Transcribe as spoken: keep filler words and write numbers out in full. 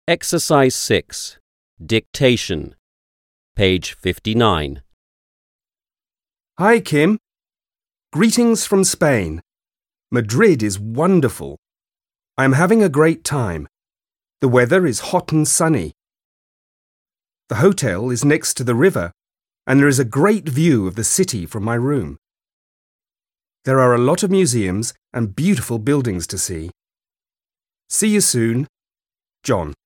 Exercise six. Dictation. Page fifty-nine. Hi, Kim. Greetings from Spain. Madrid is wonderful. I am having a great time. The weather is hot and sunny. The hotel is next to the river, and there is a great view of the city from my room. There are a lot of museums and beautiful buildings to see. See you soon, John.